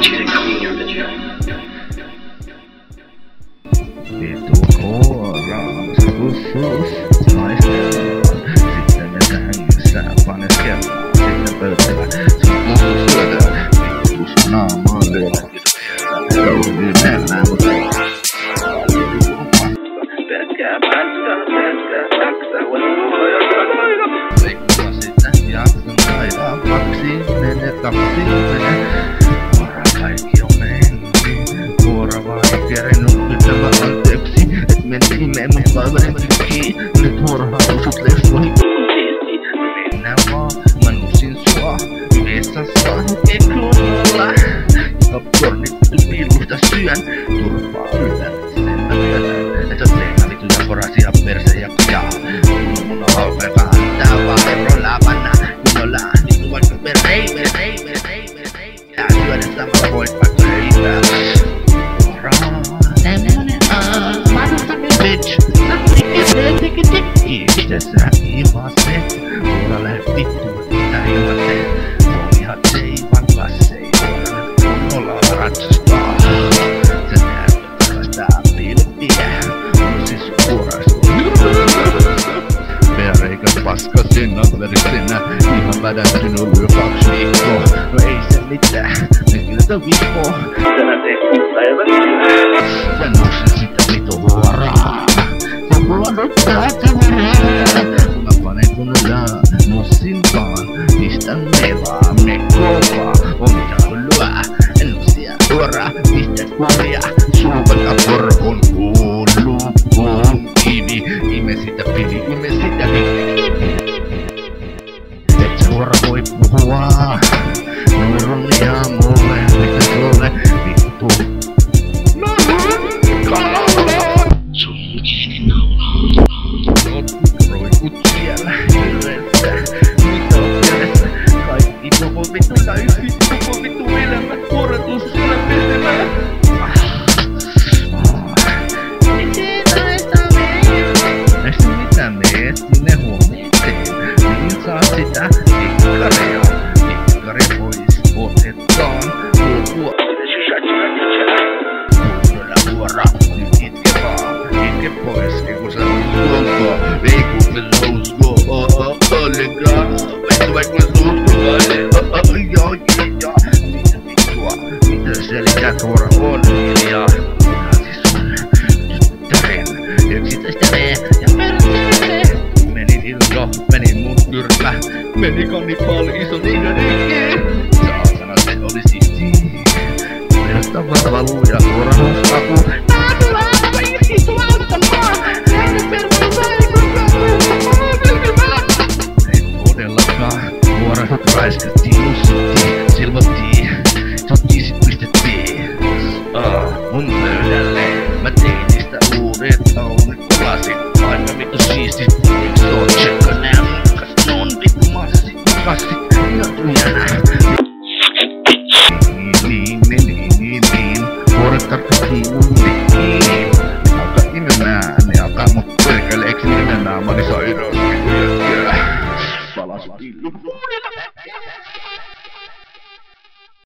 Vitu koraa, sus, maistellaan. Sitten me sängyssä paneskellaan. Sitten pöytälä, sun puhuu syödään. Vittu naamaan lyödään. Nyt mennään, mutta pelkkää saksa, leikkaa sitä jakson sairaan kaksi mene. Vuora kaikki on mennyt. Vuora vaan ei kerennyt pyytämään anteeksi. Et meni me mun palvelen tykkiin. Nyt vuorohan sut leffoihin kuultiin. Mennään vaan, mä nusin sua. Vessassa ei kunnolla. Popcornit pillusta syön. Turpaa ylän, sen mä myötän. Et on teina vituja porasia perse ja kujaa. Mun on haukelka antaa vaan eurolla panna. Kunnolla vittu vaikka perrei. Tää syödä samalla voit vaikka leipää. Vuoraa tämmönen matustami bitch. Mitä sä imaset? Vuora lähe vittuun mitä imaset. Voimihat seivan vassei. Ollaan ratsastaa. Se näyttää pilviä. On siis vuorastua. Veareikä paska sinä verisenä. Ihan vädäntin ollut jo 2 viikkoa. No ei se mitään. Ne kyllä tää viikkoa. Tänään tehtiin päivän. Ja nousin sitä vitu vuoraa. Ja mulla nottaa tämärää. Mä panen kunnolla. Nossin vaan. Pistän mevaa. Me kovaa. On mitä hullua. En oo siellä vuoraa. Pistät kuoria. Suuvata korvon kuuluun. Kivi. Ime sitä pili. Ime sitä pili. Et sä vuora voi puhua. Noin runnia mulle. Mitä sulle vittu? Sun kieli naulaa. Roikut siellä yhdessä. Mitä on mielessä? Kaikki koko vittu täysi. Koko vittu elämä. Vuorotus siellä pesemään. Näistä mitä meet, sinne huomioiteen. Niin saa sitä tikkaria. Tikkari pois otetaan. Kuulolla vuora, nyt itke vaan. Itke pois, ei kun sä uskoo. Ei kun me uskoo. Ollenkaan. Vittu vaikka mä uskoo. Mitä vittua? Mitä selität vuora on hiljaa? Meni mun kyrpä, meni kannipaali iso niinänikin. Saatana se oli siisti. Mielestä valtava luuja suoranospaku. Tää tulee aivan irti tuu auttamaan. Lähde pervoon ei todellakaan. Vuorasut raiskattiin, nussittiin, silvottiin. Sottiin pistettiin. Mun pöydälle mä tein niistä uudet aunet kolasit. Aina vittu siistit, eikö se oo